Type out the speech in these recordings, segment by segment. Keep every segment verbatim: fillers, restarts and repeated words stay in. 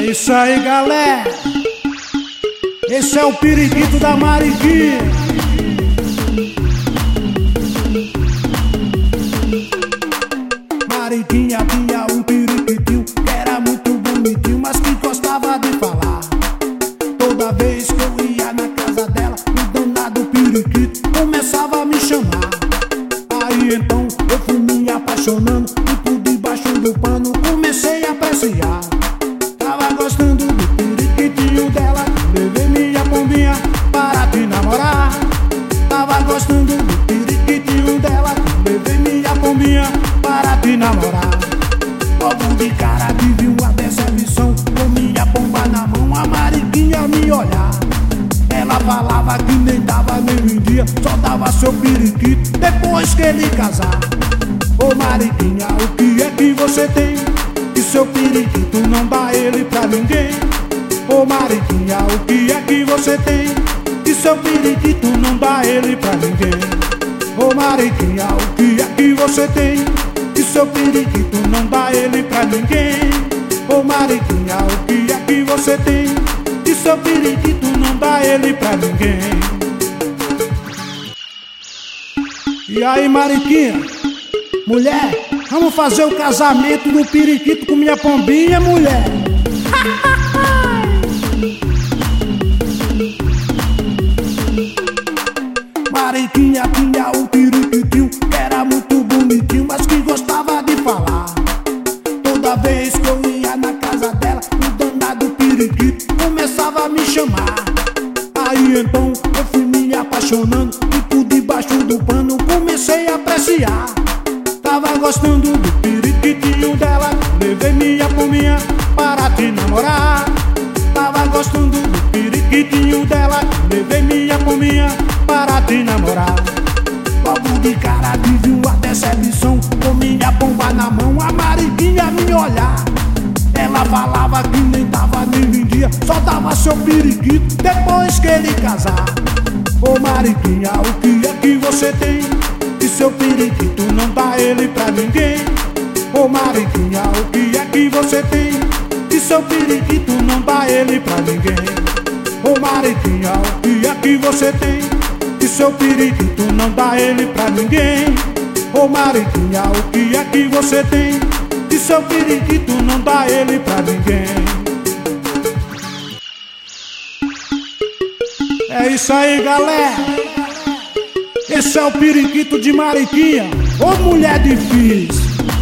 É isso aí, galera. Esse é o periquito da Mariquinha. Mariquinha tinha um periquitinho que era muito bonitinho, mas que gostava de falar. Toda vez que eu ia na casa dela, o danado periquito começava a me chamar. Aí então eu fui me apaixonando e por debaixo do pano comecei a apreciar. Tava gostando do periquitinho dela, levei minha pombinha para te namorar. Tava gostando do periquitinho dela, levei minha pombinha para te namorar. Logo de cara tive uma decepção, com minha pomba na mão, a Mariquinha me olhar. Ela falava que nem dava nem vendia, só dava seu periquito depois que ele casar. Ô Mariquinha, o que é que você tem? Que seu periquito não dá ele pra ninguém. Ô Mariquinha, o que é que você tem? Que seu periquito não dá ele pra ninguém. Ô Mariquinha, o que é que você tem? Que seu periquito não dá ele pra ninguém. Ô Mariquinha, o que é que você tem? Que seu periquito não dá ele pra ninguém. E aí, Mariquinha? Mulher, vamos fazer o casamento do periquito com minha pombinha, mulher. Mariquinha tinha um periquitinho que era muito bonitinho, mas que gostava de falar. Toda vez que eu ia na casa dela, o danado periquito começava a me chamar. Aí então eu fui me apaixonando e por debaixo do pano comecei a apreciar. Tava gostando do periquitinho dela, levei minha pombinha para te namorar. Tava gostando do periquitinho dela, levei minha pombinha para te namorar. Logo de cara tive uma decepção, com minha pomba na mão, a Mariquinha me olhar. Ela falava que nem dava nem vendia, só dava seu periquito depois que ele casar. Ô Mariquinha, o que é que você tem? Que seu periquito não dá ele pra ninguém. Ô Mariquinha, o que é que você tem? Que seu periquito não dá ele pra ninguém. Ô Mariquinha, o que é que você tem? Que seu periquito não dá ele pra ninguém. Ô Mariquinha, o que é que você tem? Que seu periquito não dá ele pra ninguém. É isso aí, galera. Esse é o periquito de Mariquinha. Ô mulher difícil.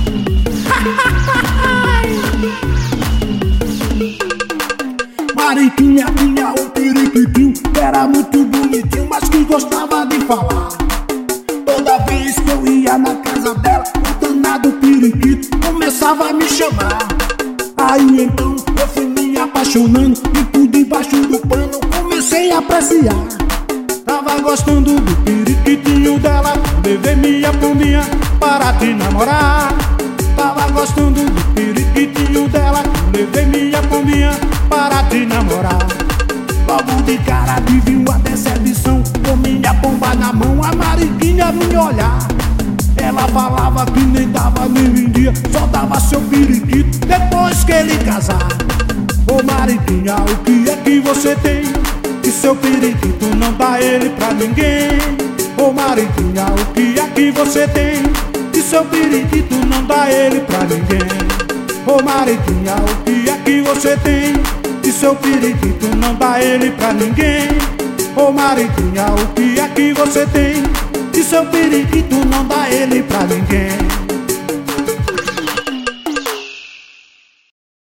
Mariquinha tinha um periquitinho que era muito bonitinho, mas que gostava de falar. Toda vez que eu ia na casa dela, o danado periquito começava a me chamar. Aí então eu fui me apaixonando e por debaixo do pano comecei a apreciar. Tava gostando do periquitinho dela, levei minha pombinha para te namorar. Tava gostando do periquitinho dela, levei minha pombinha para te namorar. Logo de cara tive uma decepção, com minha pomba na mão, a Mariquinha me olhar. Ela falava que nem dava nem vendia, só dava seu periquito depois que ele casar. Ô Mariquinha, o que é que você tem? Que seu periquito não dá ele pra ninguém. Ô Mariquinha, o que é que você tem? Que seu periquito não dá ele pra ninguém. Ô Mariquinha, o que é que você tem? Que seu periquito não dá ele pra ninguém. Ô Mariquinha, o que é que você tem? Que seu periquito não dá ele pra ninguém.